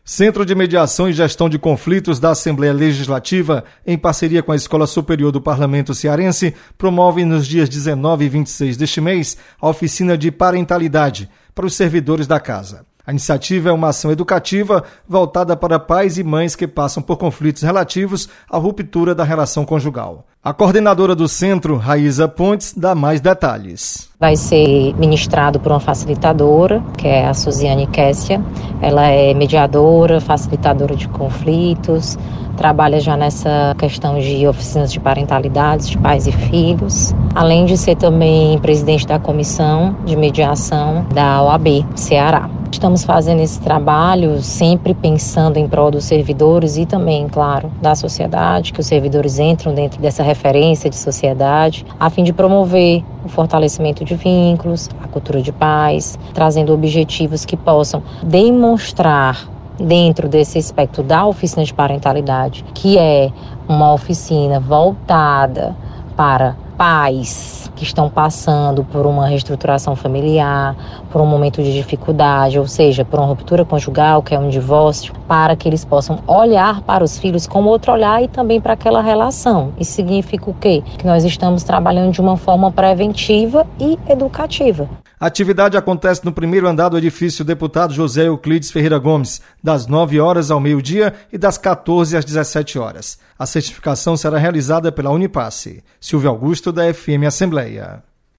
Centro de Mediação e Gestão de Conflitos da Assembleia Legislativa, em parceria com a Escola Superior do Parlamento Cearense, promove nos dias 19 e 26 deste mês a oficina de parentalidade para os servidores da casa. A iniciativa é uma ação educativa voltada para pais e mães que passam por conflitos relativos à ruptura da relação conjugal. A coordenadora do centro, Raíza Pontes, dá mais detalhes. Vai ser ministrado por uma facilitadora, que é a Suziane Kessia. Ela é mediadora, facilitadora de conflitos, trabalha já nessa questão de oficinas de parentalidade de pais e filhos, além de ser também presidente da comissão de mediação da OAB Ceará. Estamos fazendo esse trabalho sempre pensando em prol dos servidores e também, claro, da sociedade, que os servidores entram dentro dessa referência de sociedade, a fim de promover o fortalecimento de vínculos, a cultura de paz, trazendo objetivos que possam demonstrar dentro desse aspecto da oficina de parentalidade, que é uma oficina voltada para pais que estão passando por uma reestruturação familiar, por um momento de dificuldade, ou seja, por uma ruptura conjugal, que é um divórcio, para que eles possam olhar para os filhos com outro olhar e também para aquela relação. Isso significa o quê? Que nós estamos trabalhando de uma forma preventiva e educativa. A atividade acontece no primeiro andar do edifício Deputado José Euclides Ferreira Gomes, das 9 horas ao meio-dia e das 14 às 17 horas. A certificação será realizada pela Unipasse. Silvio Augusto, da FM Assembleia.